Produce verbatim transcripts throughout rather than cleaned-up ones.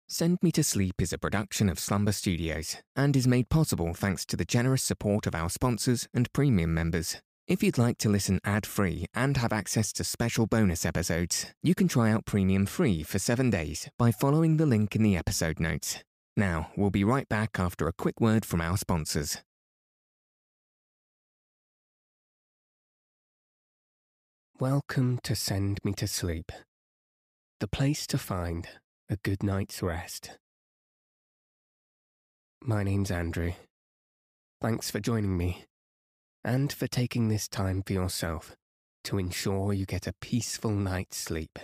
Send Me to Sleep is a production of Slumber Studios and is made possible thanks to the generous support of our sponsors and premium members. If you'd like to listen ad-free and have access to special bonus episodes, you can try out Premium free for seven days by following the link in the episode notes. Now, we'll be right back after a quick word from our sponsors. Welcome to Send Me to Sleep, the place to find a good night's rest. My name's Andrew. Thanks for joining me, and for taking this time for yourself to ensure you get a peaceful night's sleep.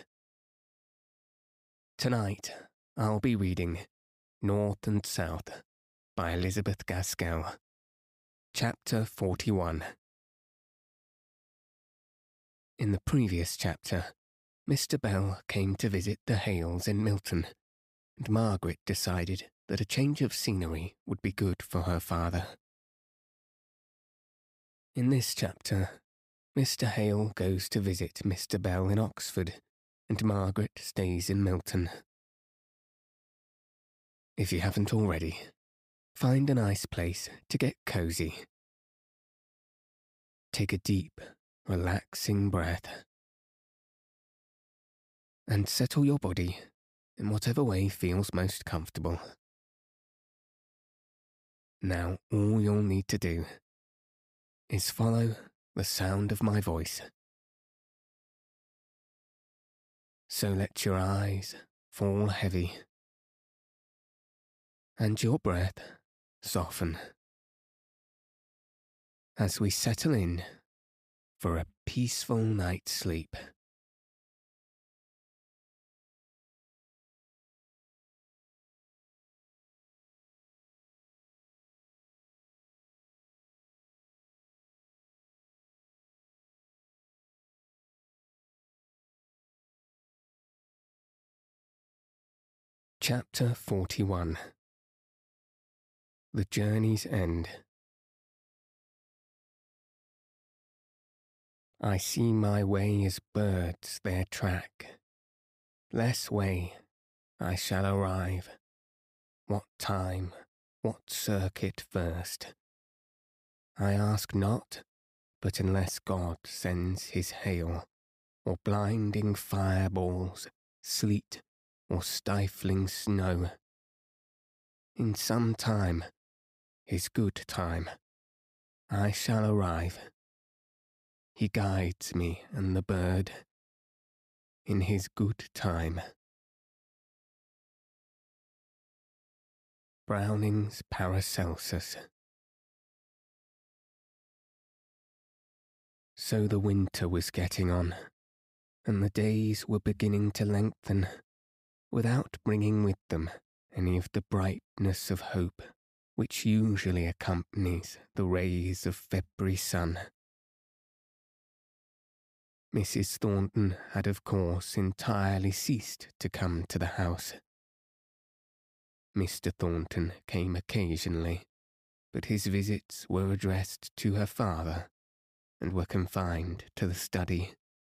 Tonight, I'll be reading North and South by Elizabeth Gaskell, Chapter forty-one. In the previous chapter, Mister Bell came to visit the Hales in Milton, and Margaret decided that a change of scenery would be good for her father. In this chapter, Mister Hale goes to visit Mister Bell in Oxford, and Margaret stays in Milton. If you haven't already, find a nice place to get cosy. Take a deep, relaxing breath, and settle your body in whatever way feels most comfortable. Now all you'll need to do is follow the sound of my voice. So let your eyes fall heavy and your breath soften as we settle in for a peaceful night's sleep. Chapter forty-one. The Journey's End. I see my way as birds their track. Less way I shall arrive. What time, what circuit first? I ask not, but unless God sends his hail, or blinding fireballs, sleet, or stifling snow. In some time, his good time, I shall arrive. He guides me and the bird in his good time. Browning's Paracelsus. So the winter was getting on, and the days were beginning to lengthen, without bringing with them any of the brightness of hope which usually accompanies the rays of February sun. Missus Thornton had of course entirely ceased to come to the house. Mister Thornton came occasionally, but his visits were addressed to her father, and were confined to the study.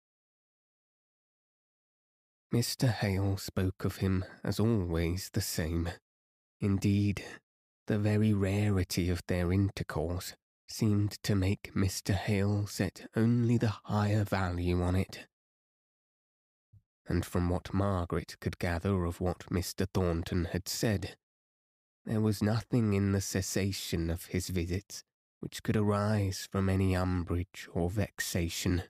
Mister Hale spoke of him as always the same. Indeed, the very rarity of their intercourse seemed to make Mister Hale set only the higher value on it. And from what Margaret could gather of what Mister Thornton had said, there was nothing in the cessation of his visits which could arise from any umbrage or vexation.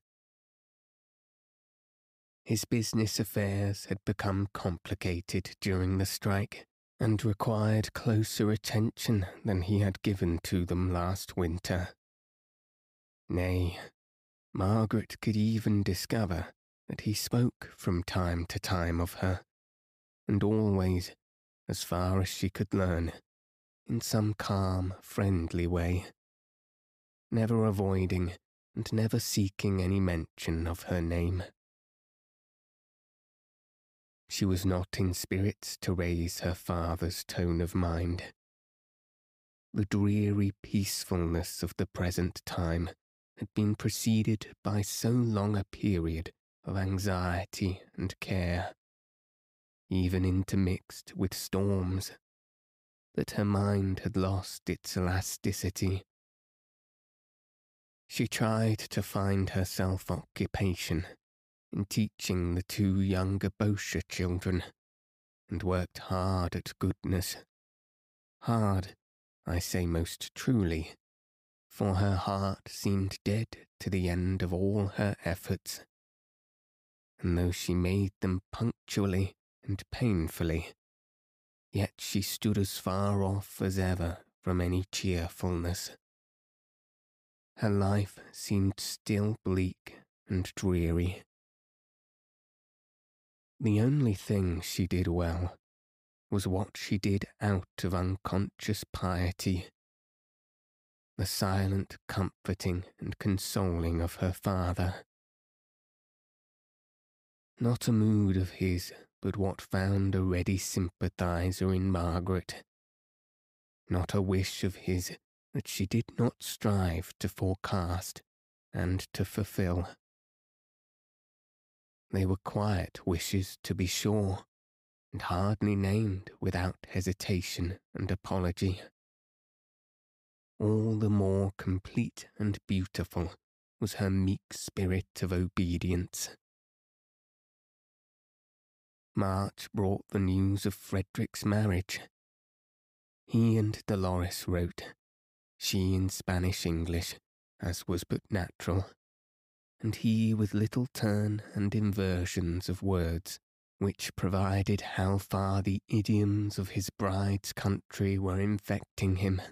His business affairs had become complicated during the strike, and required closer attention than he had given to them last winter. Nay, Margaret could even discover that he spoke from time to time of her, and always, as far as she could learn, in some calm, friendly way, never avoiding and never seeking any mention of her name. She was not in spirits to raise her father's tone of mind. The dreary peacefulness of the present time had been preceded by so long a period of anxiety and care. even intermixed with storms, that her mind had lost its elasticity. She tried to find herself occupation in teaching the two younger Bocher children, and worked hard at goodness. Hard, I say most truly, for her heart seemed dead to the end of all her efforts, and though she made them punctually and painfully, yet she stood as far off as ever from any cheerfulness. Her life seemed still bleak and dreary. The only thing she did well was what she did out of unconscious piety, the silent comforting and consoling of her father. Not a mood of his but what found a ready sympathizer in Margaret, not a wish of his that she did not strive to forecast and to fulfil. They were quiet wishes, to be sure, and hardly named without hesitation and apology. All the more complete and beautiful was her meek spirit of obedience. March brought the news of Frederick's marriage. He and Dolores wrote, she in Spanish English, as was but natural, and he with little turn and inversions of words, which provided how far the idioms of his bride's country were infecting him.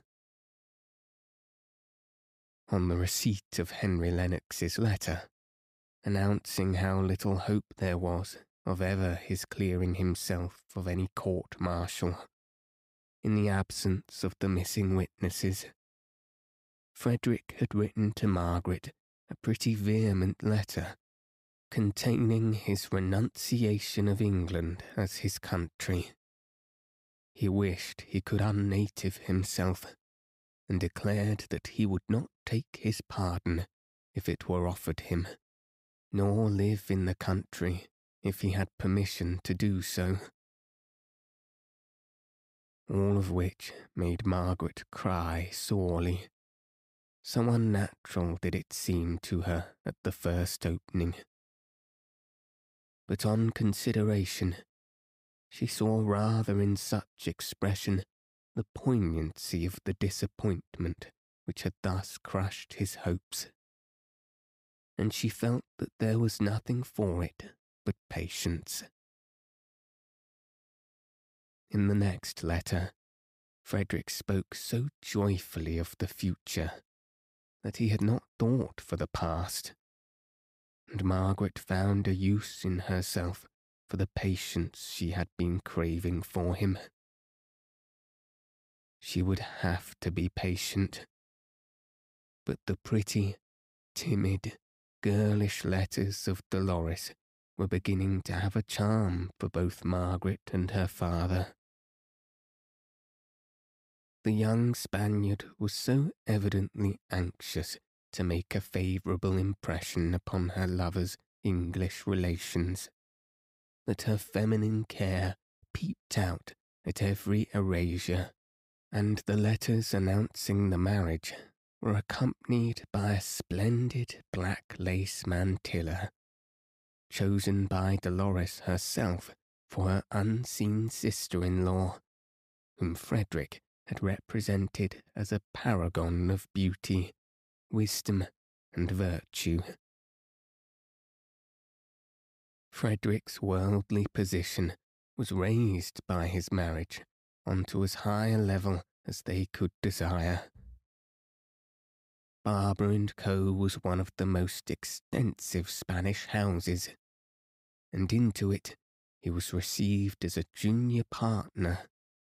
On the receipt of Henry Lennox's letter, announcing how little hope there was of ever his clearing himself of any court-martial, in the absence of the missing witnesses, Frederick had written to Margaret a pretty vehement letter, containing his renunciation of England as his country. He wished he could unnative himself, and declared that he would not take his pardon if it were offered him, nor live in the country if he had permission to do so. All of which made Margaret cry sorely. So unnatural did it seem to her at the first opening. But on consideration, she saw rather in such expression the poignancy of the disappointment which had thus crushed his hopes, and she felt that there was nothing for it but patience. In the next letter, Frederick spoke so joyfully of the future that he had not thought for the past, and Margaret found a use in herself for the patience she had been craving for him. She would have to be patient, but the pretty, timid, girlish letters of Dolores were beginning to have a charm for both Margaret and her father. The young Spaniard was so evidently anxious to make a favourable impression upon her lover's English relations, that her feminine care peeped out at every erasure, and the letters announcing the marriage were accompanied by a splendid black lace mantilla, chosen by Dolores herself for her unseen sister-in-law, whom Frederick had represented as a paragon of beauty, wisdom, and virtue. Frederick's worldly position was raised by his marriage onto as high a level as they could desire. Barber and Co. was one of the most extensive Spanish houses, and into it he was received as a junior partner.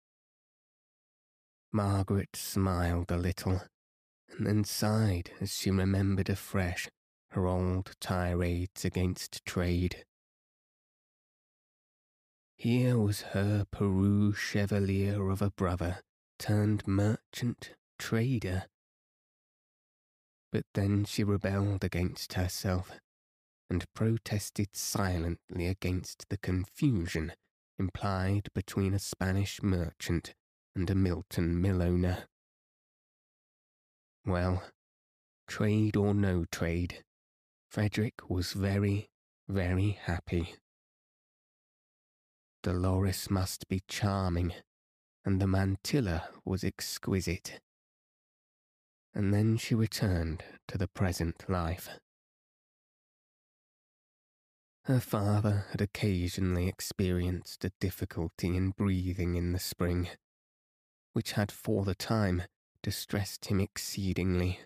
Margaret smiled a little, and then sighed as she remembered afresh her old tirades against trade. Here was her Peru chevalier of a brother turned merchant, trader. But then she rebelled against herself, and protested silently against the confusion implied between a Spanish merchant and a Milton mill owner. Well, trade or no trade, Frederick was very, very happy. Dolores must be charming, and the mantilla was exquisite. And then she returned to the present life. Her father had occasionally experienced a difficulty in breathing in the spring, which had for the time distressed him exceedingly.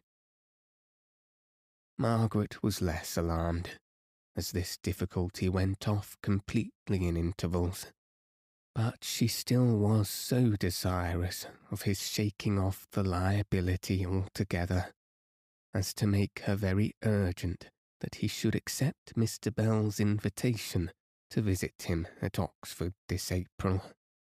Margaret was less alarmed, as this difficulty went off completely in intervals, but she still was so desirous of his shaking off the liability altogether as to make her very urgent that he should accept Mister Bell's invitation to visit him at Oxford this April.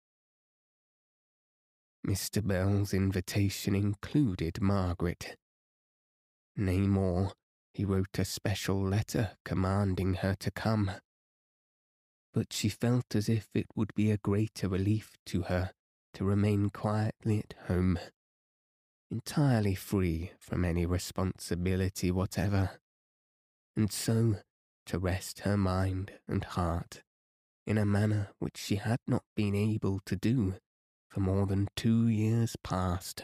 Mister Bell's invitation included Margaret. Nay more, he wrote a special letter commanding her to come. But she felt as if it would be a greater relief to her to remain quietly at home, entirely free from any responsibility whatever, and so to rest her mind and heart in a manner which she had not been able to do for more than two years past.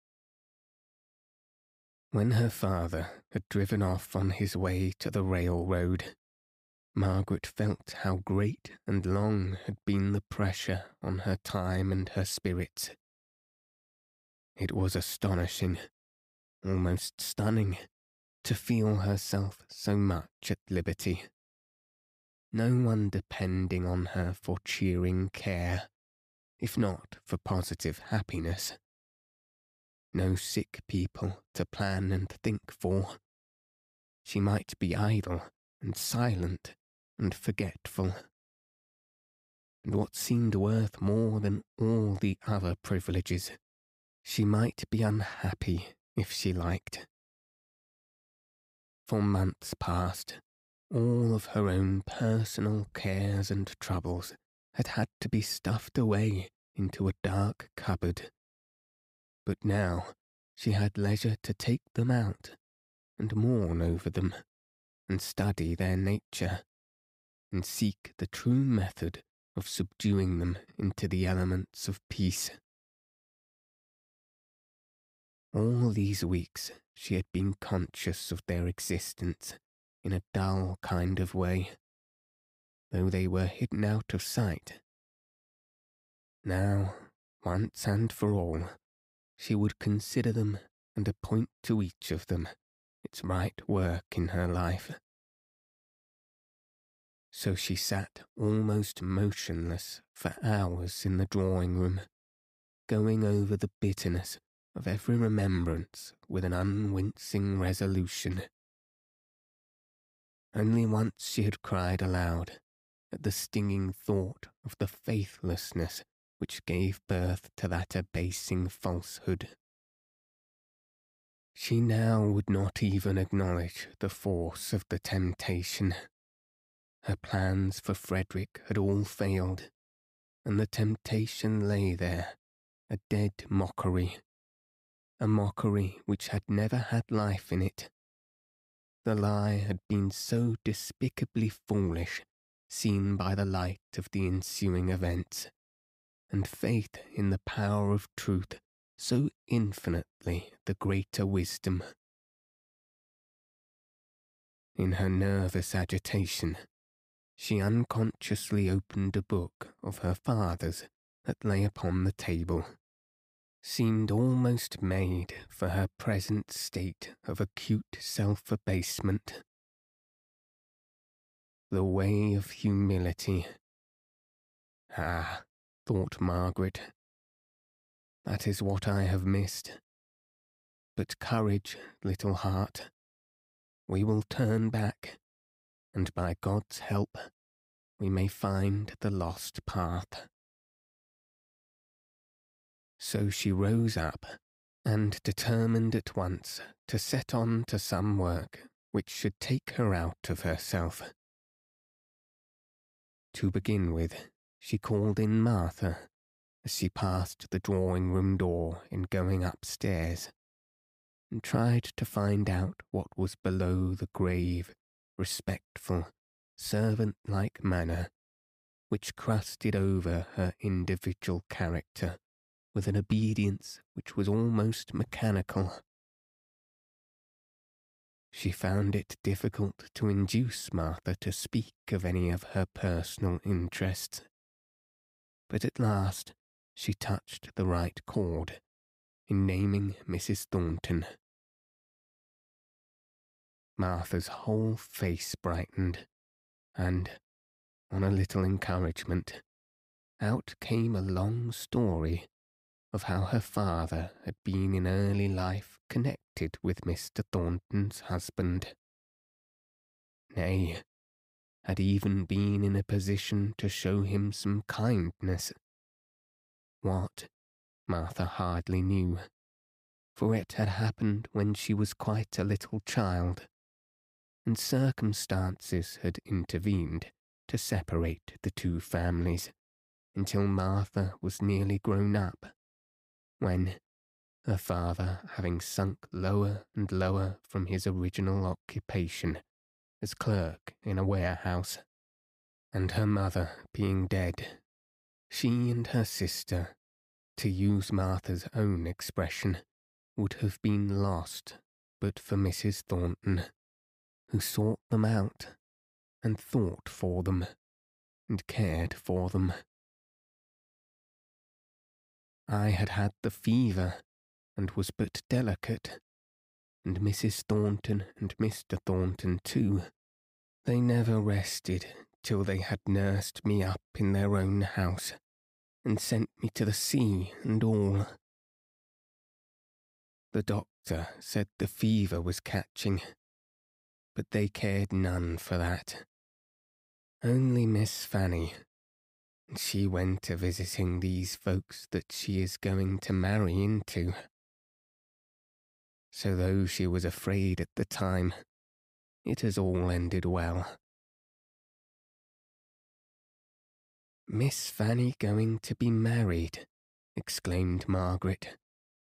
When her father had driven off on his way to the railroad, Margaret felt how great and long had been the pressure on her time and her spirits. It was astonishing, almost stunning, to feel herself so much at liberty. No one depending on her for cheering care, if not for positive happiness. No sick people to plan and think for. She might be idle and silent and forgetful. And what seemed worth more than all the other privileges, she might be unhappy if she liked. For months past, all of her own personal cares and troubles had had to be stuffed away into a dark cupboard. But now she had leisure to take them out and mourn over them and study their nature and seek the true method of subduing them into the elements of peace. All these weeks she had been conscious of their existence in a dull kind of way, though they were hidden out of sight. Now, once and for all, she would consider them and appoint to each of them its right work in her life. So she sat almost motionless for hours in the drawing-room, going over the bitterness of every remembrance with an unwincing resolution. Only once she had cried aloud at the stinging thought of the faithlessness which gave birth to that abasing falsehood. She now would not even acknowledge the force of the temptation. Her plans for Frederick had all failed, and the temptation lay there, a dead mockery, a mockery which had never had life in it. The lie had been so despicably foolish, seen by the light of the ensuing events, and faith in the power of truth so infinitely the greater wisdom. In her nervous agitation, she unconsciously opened a book of her father's that lay upon the table, seemed almost made for her present state of acute self-abasement. The Way of Humility. Ah, thought Margaret, that is what I have missed. But courage, little heart. We will turn back, and by God's help, we may find the lost path. So she rose up, and determined at once to set on to some work which should take her out of herself. To begin with, she called in Martha as she passed the drawing-room door in going upstairs, and tried to find out what was below the grave, respectful, servant-like manner which crusted over her individual character with an obedience which was almost mechanical. She found it difficult to induce Martha to speak of any of her personal interests, but at last she touched the right chord in naming Missus Thornton. Martha's whole face brightened, and, on a little encouragement, out came a long story of how her father had been in early life connected with Mister Thornton's husband. Nay, had even been in a position to show him some kindness. What, Martha hardly knew, for it had happened when she was quite a little child, and circumstances had intervened to separate the two families until Martha was nearly grown up, when, her father having sunk lower and lower from his original occupation as clerk in a warehouse, and her mother being dead, she and her sister, to use Martha's own expression, would have been lost but for Missus Thornton, who sought them out, and thought for them, and cared for them. I had had the fever, and was but delicate, and Missus Thornton and Mister Thornton too. They never rested till they had nursed me up in their own house, and sent me to the sea and all. The doctor said the fever was catching, but they cared none for that. Only Miss Fanny, and she went a visiting these folks that she is going to marry into. So though she was afraid at the time, it has all ended well. "Miss Fanny going to be married?" exclaimed Margaret.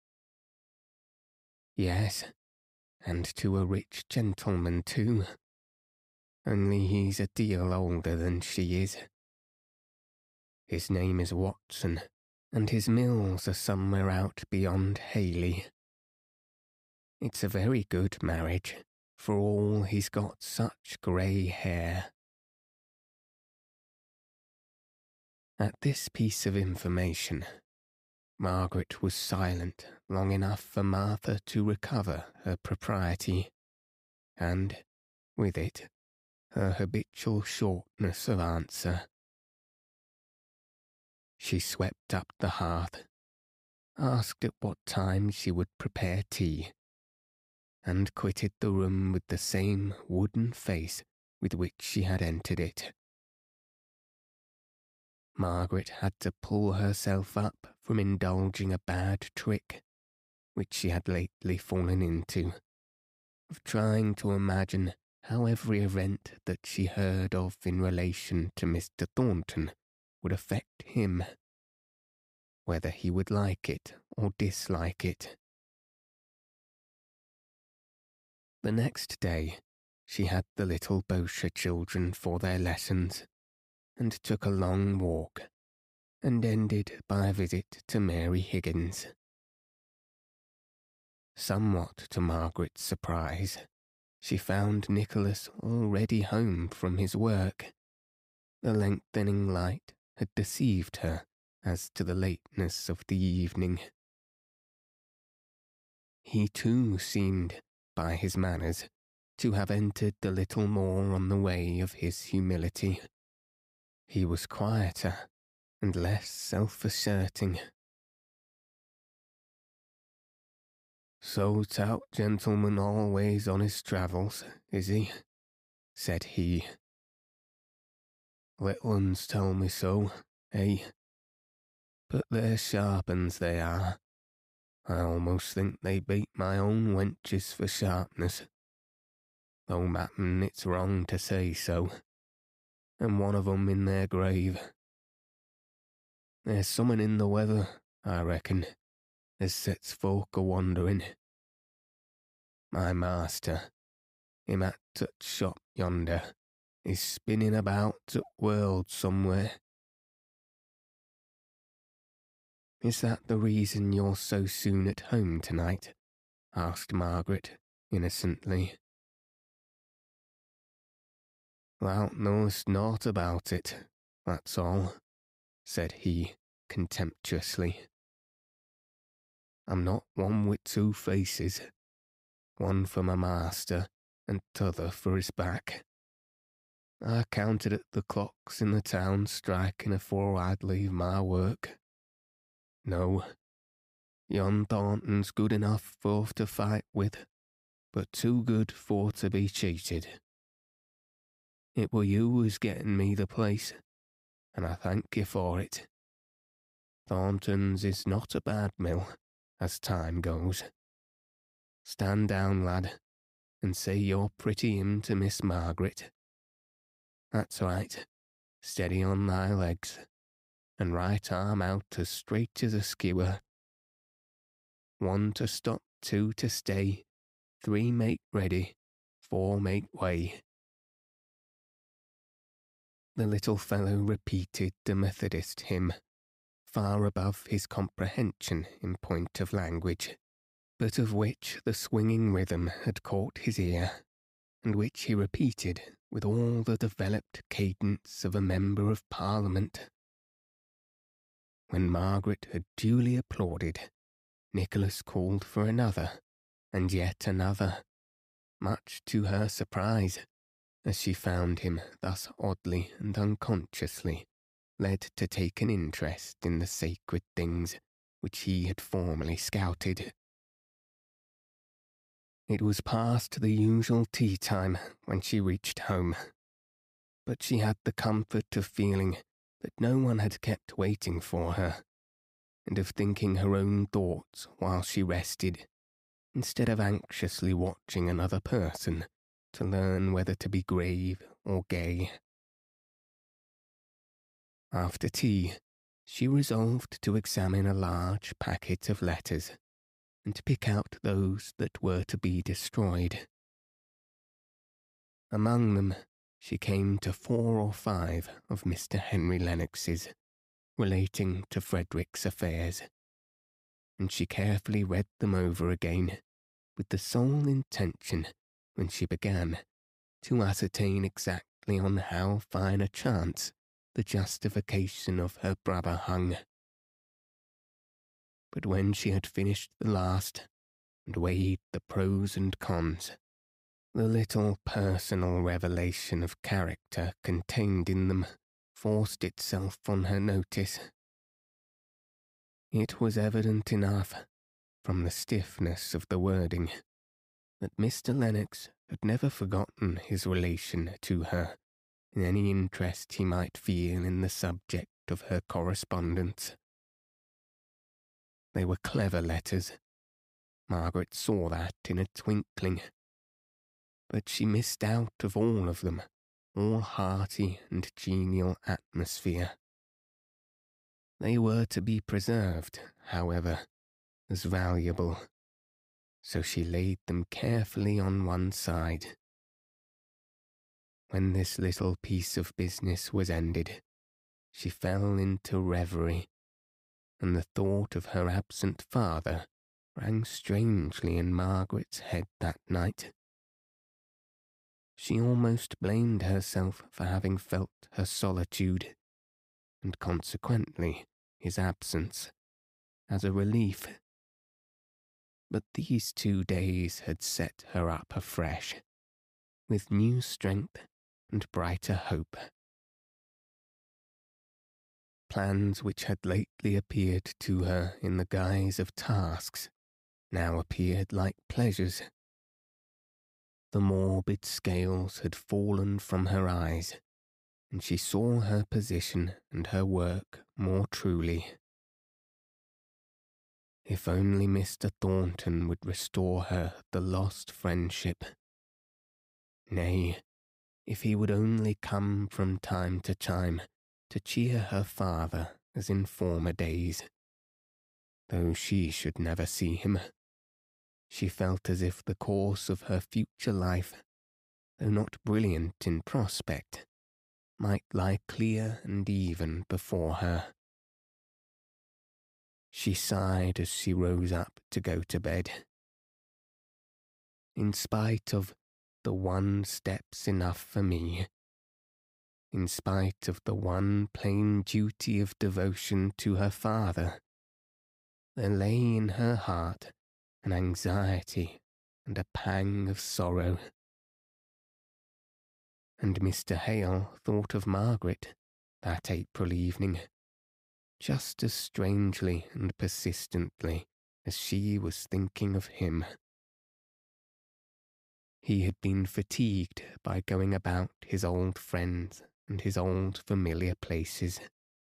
"Yes, and to a rich gentleman too. Only he's a deal older than she is. His name is Watson, and his mills are somewhere out beyond Hayley. It's a very good marriage, for all he's got such grey hair." At this piece of information, Margaret was silent long enough for Martha to recover her propriety, and, with it, her habitual shortness of answer. She swept up the hearth, asked at what time she would prepare tea, and quitted the room with the same wooden face with which she had entered it. Margaret had to pull herself up from indulging a bad trick, which she had lately fallen into, of trying to imagine how every event that she heard of in relation to Mister Thornton would affect him, whether he would like it or dislike it. The next day she had the little Bosher children for their lessons, and took a long walk, and ended by a visit to Mary Higgins. Somewhat to Margaret's surprise, she found Nicholas already home from his work. The lengthening light had deceived her as to the lateness of the evening. He too seemed, by his manners, to have entered a little more on the way of his humility. He was quieter and less self-asserting. "So tout gentleman always on his travels, is he?" said he. "Little uns tell me so, eh? But they're sharp uns they are. I almost think they beat my own wenches for sharpness, though m'appen it's wrong to say so, and one of 'em in their grave. There's someone in the weather, I reckon, as sets folk a-wandering. My master, him at t' shop yonder, is spinning about t' world somewhere. Is that the reason you're so soon at home tonight? Asked Margaret, innocently. Thou knowest naught about it, that's all, said he, contemptuously. I'm not one with two faces, one for my master and t'other for his back. I counted at the clocks in the town striking afore I'd leave my work. No, yon Thornton's good enough for to fight with, but too good for to be cheated. It were you was getting me the place, and I thank you for it. Thornton's is not a bad mill, as time goes. Stand down, lad, and say your pretty hymn to Miss Margaret. That's right, steady on thy legs, and right arm out as straight as a skewer. One to stop, two to stay, three make ready, four make way. The little fellow repeated the Methodist hymn, far above his comprehension in point of language, but of which the swinging rhythm had caught his ear, and which he repeated with all the developed cadence of a member of Parliament. When Margaret had duly applauded, Nicholas called for another, and yet another, much to her surprise, as she found him thus oddly and unconsciously led to take an interest in the sacred things which he had formerly scouted. It was past the usual tea time when she reached home, but she had the comfort of feeling that no one had kept waiting for her, and of thinking her own thoughts while she rested, instead of anxiously watching another person to learn whether to be grave or gay. After tea, she resolved to examine a large packet of letters, and to pick out those that were to be destroyed. Among them, she came to four or five of Mister Henry Lennox's, relating to Frederick's affairs, and she carefully read them over again, with the sole intention, when she began, to ascertain exactly on how fine a chance the justification of her brother hung. But when she had finished the last, and weighed the pros and cons, the little personal revelation of character contained in them forced itself on her notice. It was evident enough, from the stiffness of the wording, that Mister Lennox had never forgotten his relation to her in any interest he might feel in the subject of her correspondence. They were clever letters. Margaret saw that in a twinkling. But she missed out of all of them all hearty and genial atmosphere. They were to be preserved, however, as valuable, so she laid them carefully on one side. When this little piece of business was ended, she fell into reverie, and the thought of her absent father rang strangely in Margaret's head that night. She almost blamed herself for having felt her solitude, and consequently his absence, as a relief. But these two days had set her up afresh, with new strength and brighter hope. Plans which had lately appeared to her in the guise of tasks now appeared like pleasures. The morbid scales had fallen from her eyes, and she saw her position and her work more truly. If only Mister Thornton would restore her the lost friendship. Nay, if he would only come from time to time to cheer her father as in former days. Though she should never see him, she felt as if the course of her future life, though not brilliant in prospect, might lie clear and even before her. She sighed as she rose up to go to bed. In spite of the one step's enough for me, in spite of the one plain duty of devotion to her father, there lay in her heart an anxiety and a pang of sorrow. And Mister Hale thought of Margaret that April evening, just as strangely and persistently as she was thinking of him. He had been fatigued by going about his old friends and his old familiar places.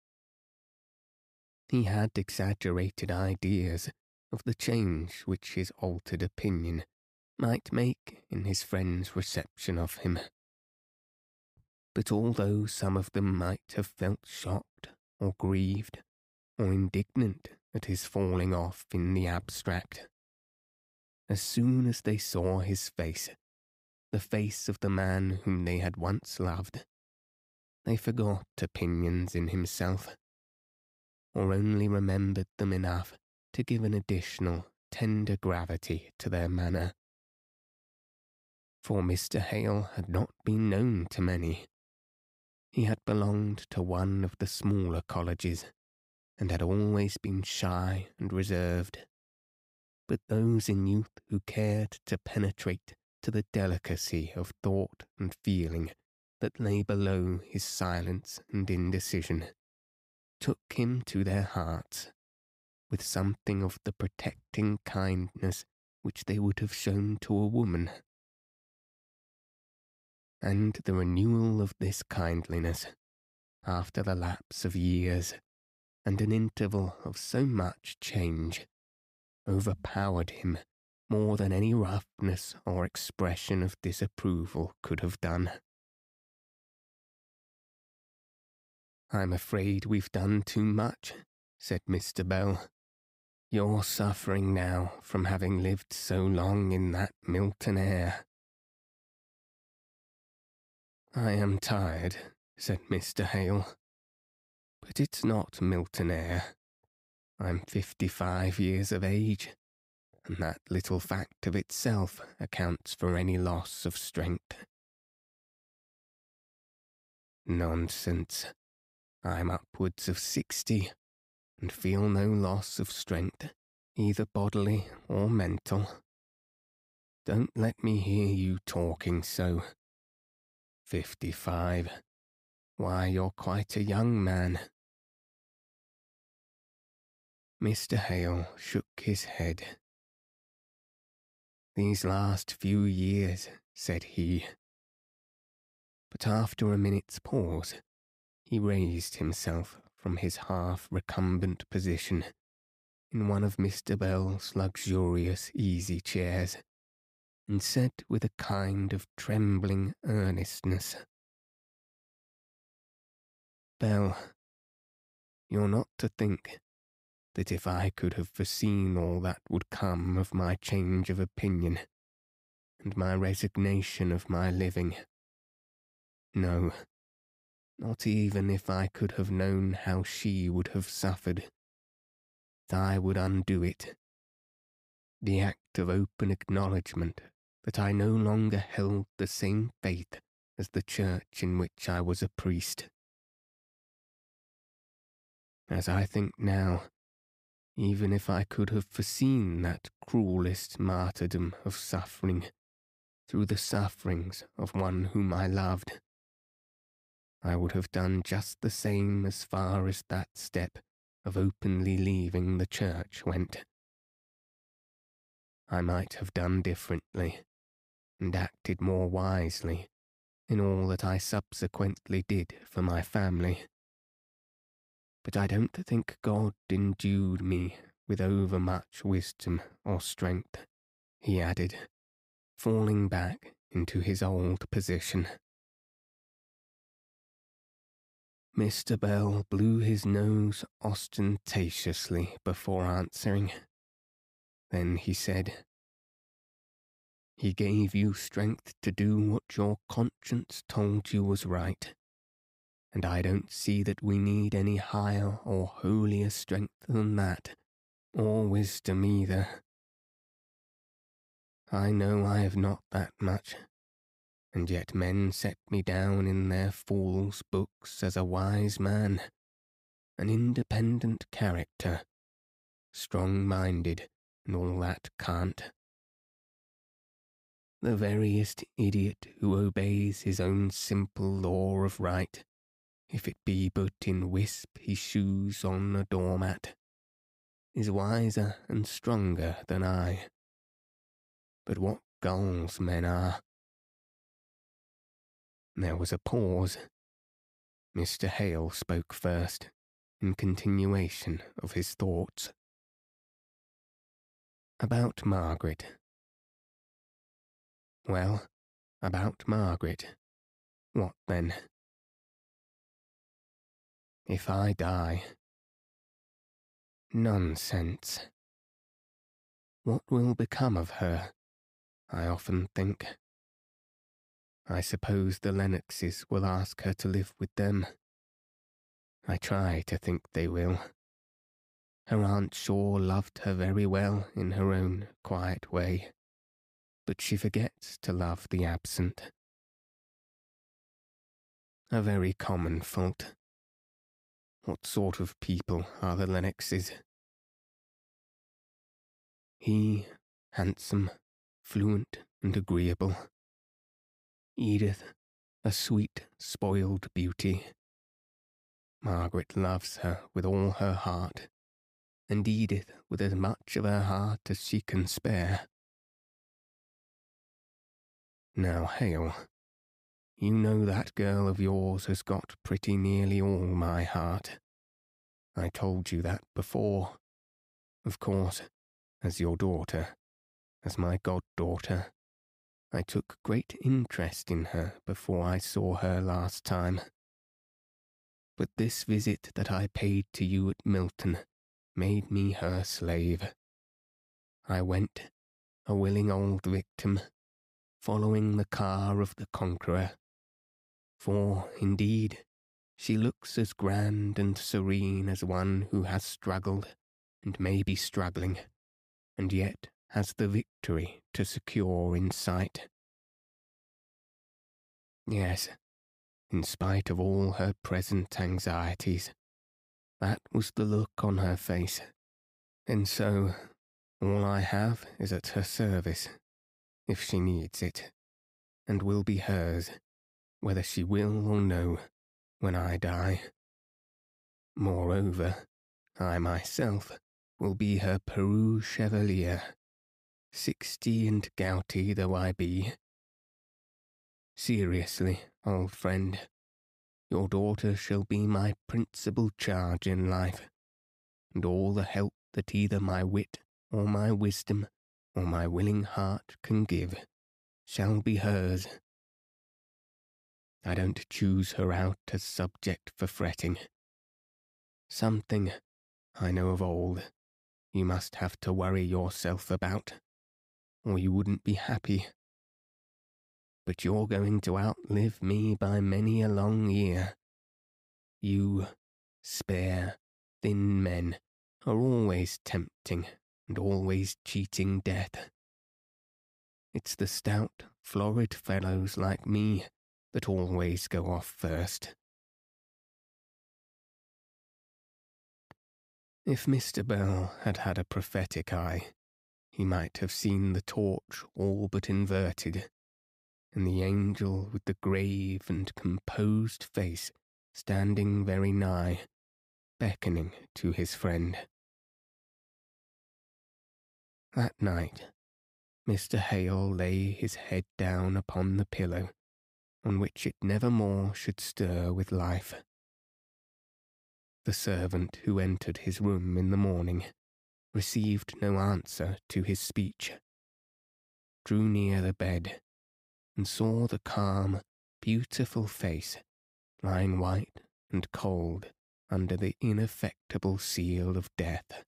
He had exaggerated ideas of the change which his altered opinion might make in his friends' reception of him. But although some of them might have felt shocked or grieved or indignant at his falling off in the abstract, as soon as they saw his face, the face of the man whom they had once loved, they forgot opinions in himself, or only remembered them enough to give an additional tender gravity to their manner. For Mister Hale had not been known to many. He had belonged to one of the smaller colleges, and had always been shy and reserved. But those in youth who cared to penetrate to the delicacy of thought and feeling that lay below his silence and indecision, took him to their hearts with something of the protecting kindness which they would have shown to a woman. And the renewal of this kindliness, after the lapse of years and an interval of so much change, overpowered him more than any roughness or expression of disapproval could have done. "I'm afraid we've done too much," said Mister Bell. "You're suffering now from having lived so long in that Milton air." "I am tired," said Mister Hale. "But it's not Milton air. I'm fifty-five years of age, and that little fact of itself accounts for any loss of strength." "Nonsense. I'm upwards of sixty, and feel no loss of strength, either bodily or mental. Don't let me hear you talking so. Fifty-five. Why, you're quite a young man." Mister Hale shook his head. "These last few years," said he. But after a minute's pause, he raised himself from his half-recumbent position in one of Mister Bell's luxurious easy-chairs, and said with a kind of trembling earnestness, "Bell, you're not to think that if I could have foreseen all that would come of my change of opinion, and my resignation of my living, no, not even if I could have known how she would have suffered, that I would undo it. The act of open acknowledgment that I no longer held the same faith as the church in which I was a priest. As I think now, even if I could have foreseen that cruelest martyrdom of suffering through the sufferings of one whom I loved, I would have done just the same as far as that step of openly leaving the church went. I might have done differently, and acted more wisely in all that I subsequently did for my family. But I don't think God endued me with overmuch wisdom or strength," he added, falling back into his old position. Mister Bell blew his nose ostentatiously before answering. Then he said, "He gave you strength to do what your conscience told you was right, and I don't see that we need any higher or holier strength than that, or wisdom either. I know I have not that much, and yet men set me down in their fools' books as a wise man, an independent character, strong-minded, and all that cant. The veriest idiot who obeys his own simple law of right, if it be but in wisp he shoes on a doormat, is wiser and stronger than I. But what gulls men are!" There was a pause. Mister Hale spoke first, in continuation of his thoughts. "About Margaret." "Well, about Margaret. What then?" "If I die." "Nonsense. What will become of her, I often think. I suppose the Lennoxes will ask her to live with them. I try to think they will. Her Aunt Shaw loved her very well in her own quiet way, but she forgets to love the absent. A very common fault. What sort of people are the Lennoxes?" "He, handsome, fluent and agreeable. Edith, a sweet, spoiled beauty. Margaret loves her with all her heart, and Edith with as much of her heart as she can spare. Now, Hale, you know that girl of yours has got pretty nearly all my heart. I told you that before. Of course, as your daughter, as my goddaughter, I took great interest in her before I saw her last time. But this visit that I paid to you at Milton made me her slave. I went, a willing old victim, following the car of the conqueror. For, indeed, she looks as grand and serene as one who has struggled, and may be struggling, and yet has the victory to secure in sight. Yes, in spite of all her present anxieties, that was the look on her face. And so, all I have is at her service, if she needs it, and will be hers, whether she will or no, when I die. Moreover, I myself will be her Peru chevalier, sixty and gouty though I be. Seriously, old friend, your daughter shall be my principal charge in life, and all the help that either my wit or my wisdom or my willing heart can give shall be hers. I don't choose her out as subject for fretting. Something, I know of old, you must have to worry yourself about, or you wouldn't be happy. But you're going to outlive me by many a long year. You, spare, thin men, are always tempting and always cheating death. It's the stout, florid fellows like me that always go off first. If Mister Bell had had a prophetic eye, he might have seen the torch all but inverted, and the angel with the grave and composed face standing very nigh, beckoning to his friend. That night, Mister Hale lay his head down upon the pillow, on which it never more should stir with life. The servant who entered his room in the morning received no answer to his speech, drew near the bed, and saw the calm, beautiful face lying white and cold under the ineffectible seal of death.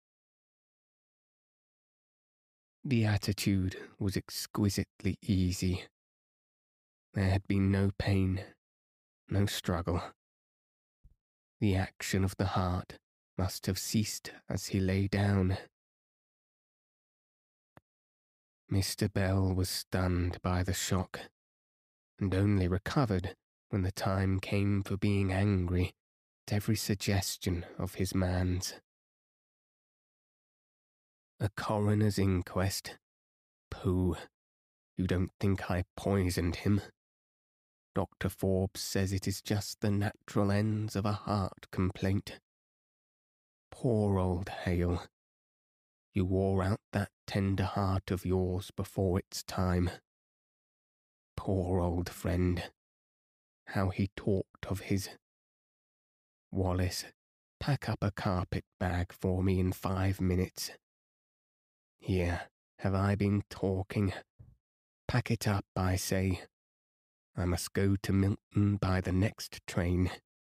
The attitude was exquisitely easy. There had been no pain, no struggle. The action of the heart must have ceased as he lay down. Mister Bell was stunned by the shock, and only recovered when the time came for being angry at every suggestion of his man's. A coroner's inquest? Pooh! You don't think I poisoned him? Doctor Forbes says it is just the natural ends of a heart complaint. Poor old Hale. You wore out that tender heart of yours before its time. Poor old friend. How he talked of his... Wallace, pack up a carpet bag for me in five minutes. Here, have I been talking? Pack it up, I say. I must go to Milton by the next train.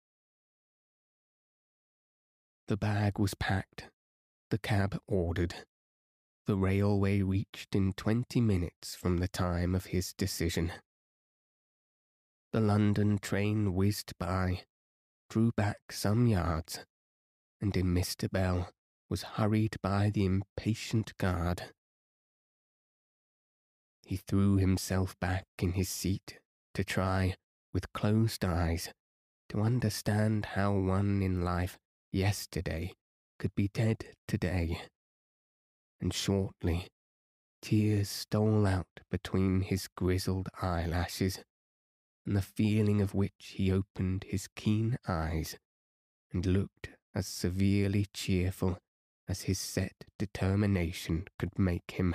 The bag was packed, the cab ordered. The railway reached in twenty minutes from the time of his decision. The London train whizzed by, drew back some yards, and in Mister Bell was hurried by the impatient guard. He threw himself back in his seat to try, with closed eyes, to understand how one in life yesterday could be dead today. And shortly, tears stole out between his grizzled eyelashes, and the feeling of which he opened his keen eyes and looked as severely cheerful as his set determination could make him.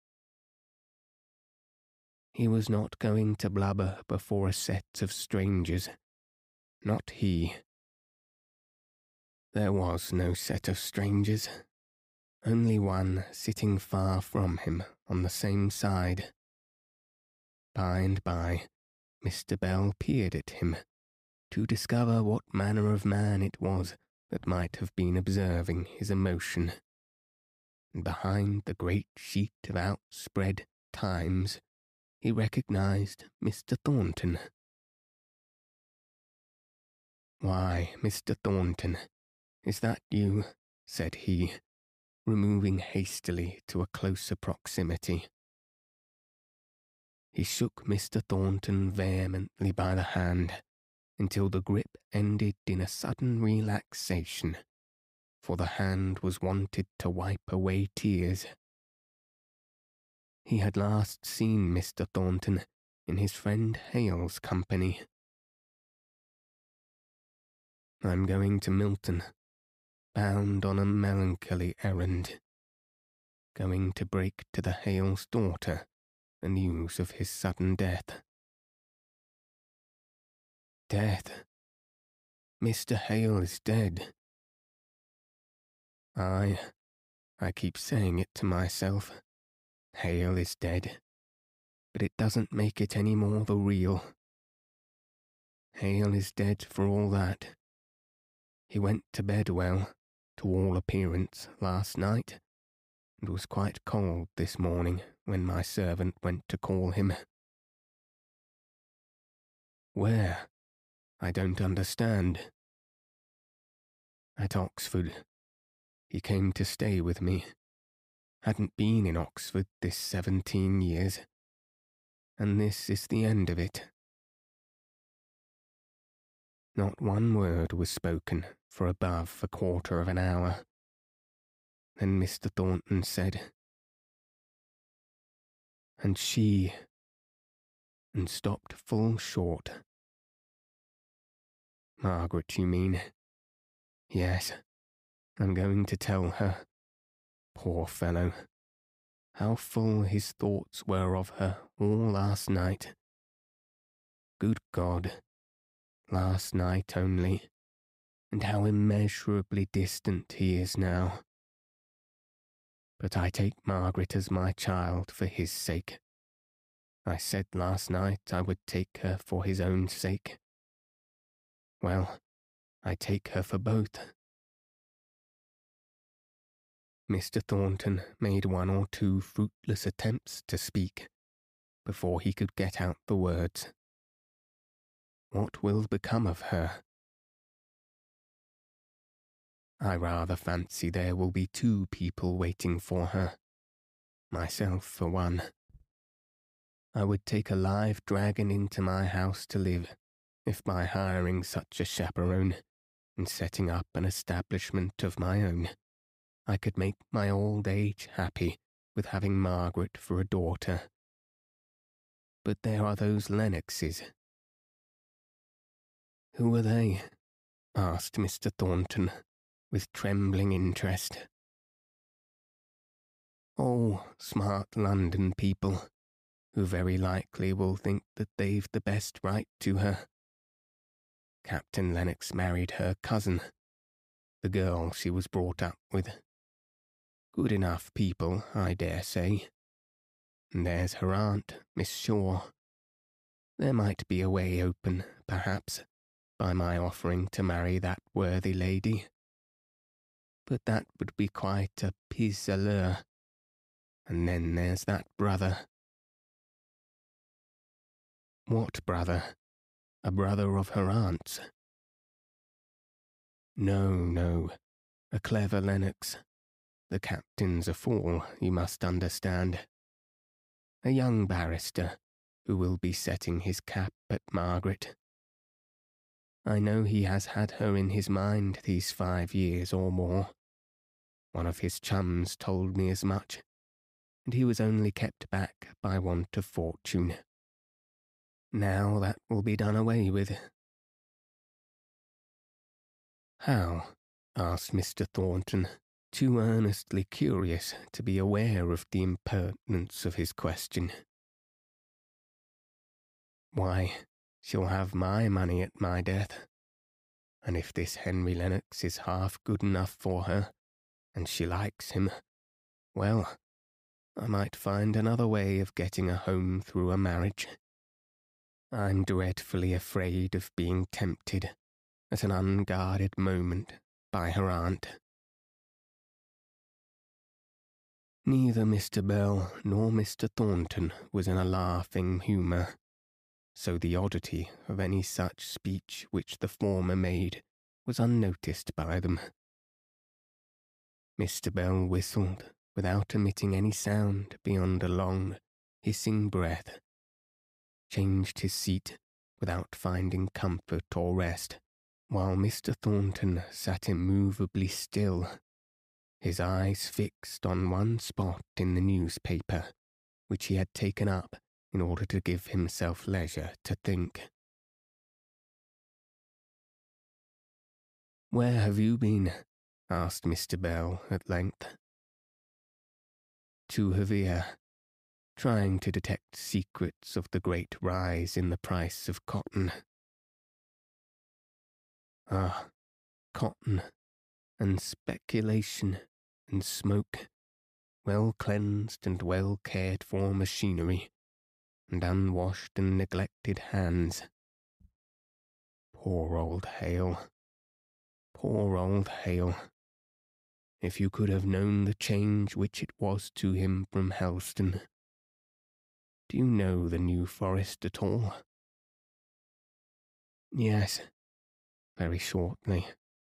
He was not going to blubber before a set of strangers. Not he. There was no set of strangers, only one sitting far from him on the same side. By and by, Mister Bell peered at him, to discover what manner of man it was that might have been observing his emotion. And behind the great sheet of outspread Times, he recognized Mister Thornton. "Why, Mister Thornton, is that you?" said he, removing hastily to a closer proximity. He shook Mister Thornton vehemently by the hand, until the grip ended in a sudden relaxation, for the hand was wanted to wipe away tears. He had last seen Mister Thornton in his friend Hale's company. "I'm going to Milton, bound on a melancholy errand, going to break to the Hale's daughter the news of his sudden death." Death? Mister Hale is dead. Aye, I keep saying it to myself. Hale is dead, but it doesn't make it any more the real. Hale is dead for all that. He went to bed well, to all appearance, last night, and was quite cold this morning when my servant went to call him. Where? I don't understand. At Oxford. He came to stay with me. Hadn't been in Oxford this seventeen years. And this is the end of it. Not one word was spoken for above a quarter of an hour. Then Mister Thornton said, "And she," and stopped full short. Margaret, you mean? Yes, I'm going to tell her. Poor fellow. How full his thoughts were of her all last night. Good God, last night only, and how immeasurably distant he is now. But I take Margaret as my child for his sake. I said last night I would take her for his own sake. Well, I take her for both. Mister Thornton made one or two fruitless attempts to speak before he could get out the words. What will become of her? I rather fancy there will be two people waiting for her. Myself, for one. I would take a live dragon into my house to live, if by hiring such a chaperone and setting up an establishment of my own, I could make my old age happy with having Margaret for a daughter. But there are those Lennoxes. Who are they? Asked Mister Thornton, with trembling interest. Oh, smart London people, who very likely will think that they've the best right to her. Captain Lennox married her cousin, the girl she was brought up with. Good enough people, I dare say. And there's her aunt, Miss Shaw. There might be a way open, perhaps, by my offering to marry that worthy lady. But that would be quite a pis-aller. And then there's that brother. What brother? A brother of her aunt's? No, no, a clever Lennox. The captain's a fool, you must understand. A young barrister who will be setting his cap at Margaret. I know he has had her in his mind these five years or more. One of his chums told me as much, and he was only kept back by want of fortune. Now that will be done away with. How? Asked Mister Thornton, too earnestly curious to be aware of the impertinence of his question. Why, she'll have my money at my death, and if this Henry Lennox is half good enough for her, and she likes him, well, I might find another way of getting a home through a marriage. I'm dreadfully afraid of being tempted at an unguarded moment by her aunt. Neither Mister Bell nor Mister Thornton was in a laughing humour, so the oddity of any such speech which the former made was unnoticed by them. Mister Bell whistled without emitting any sound beyond a long, hissing breath, changed his seat without finding comfort or rest, while Mister Thornton sat immovably still, his eyes fixed on one spot in the newspaper, which he had taken up in order to give himself leisure to think. "Where have you been?" asked Mister Bell at length. "To Havia, trying to detect secrets of the great rise in the price of cotton." Ah, cotton, and speculation, and smoke, well-cleansed and well-cared-for machinery, and unwashed and neglected hands. Poor old Hale. Poor old Hale. If you could have known the change which it was to him from Helston. Do you know the New Forest at all? Yes, very shortly.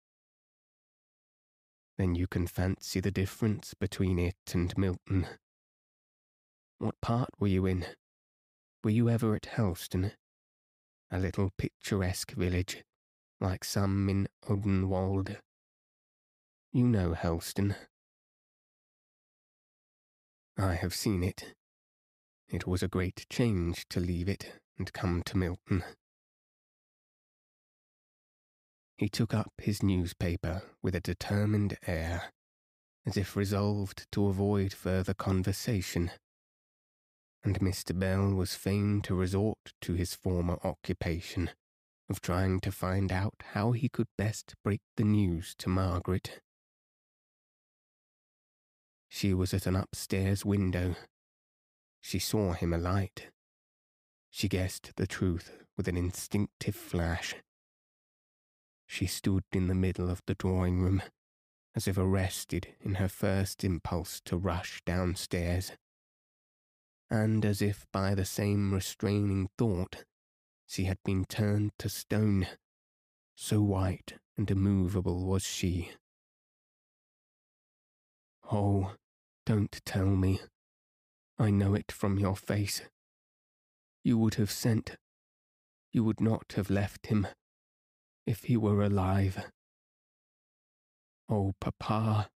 Then you can fancy the difference between it and Milton. What part were you in? Were you ever at Helston? A little picturesque village, like some in Odenwald. You know Helston. I have seen it. It was a great change to leave it and come to Milton. He took up his newspaper with a determined air, as if resolved to avoid further conversation, and Mister Bell was fain to resort to his former occupation of trying to find out how he could best break the news to Margaret. She was at an upstairs window. She saw him alight. She guessed the truth with an instinctive flash. she stood in the middle of the drawing-room, as if arrested in her first impulse to rush downstairs, and as if by the same restraining thought she had been turned to stone, so white and immovable was she. "Oh, don't tell me. I know it from your face. You would have sent, you would not have left him, if he were alive. Oh, Papa,